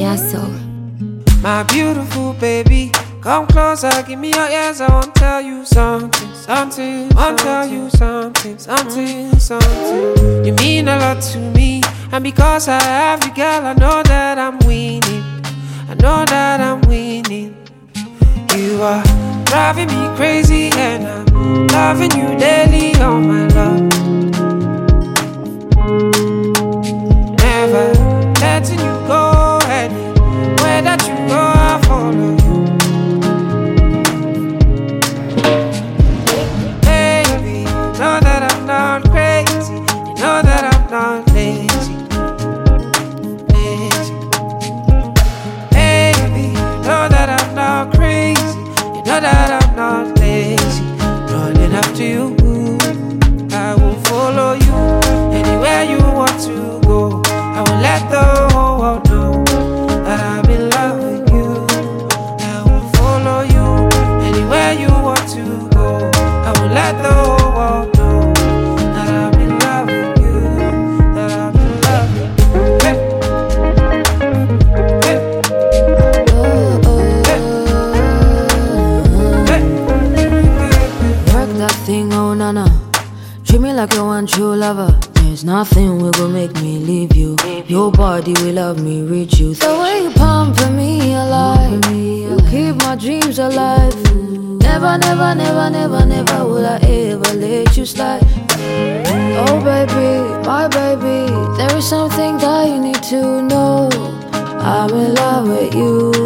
Niaso. My beautiful baby, come closer, give me your ears. I want to tell you something, something. Want to tell you something, something, something. You mean a lot to me, and because I have you, girl, I know that I'm winning. I know that I'm winning. You are driving me crazy, and I'm loving you daily, oh my love. Never letting you go, anywhere that you go, I'll follow you. Baby, you know that I'm not crazy. You know that I'm not lazy. Lazy. Baby, you know that I'm not crazy. You know that I'm not lazy. Running after you, I will follow you anywhere you want to go. I will let the whole world know that I'm in love with you. I will follow you anywhere you want to go. I will let the whole world know that I'm in love with you. That I'm in love with you. Hey. Hey. Hey. Hey. Work that thing, oh nana. Treat me like you want true lover. There's nothing will go make me leave you. Nobody will love me, reach you. The way you pumping me alive, you keep my dreams alive. Never, never, never, never, never will I ever let you slide. Oh baby, my baby, there is something that you need to know. I'm in love with you.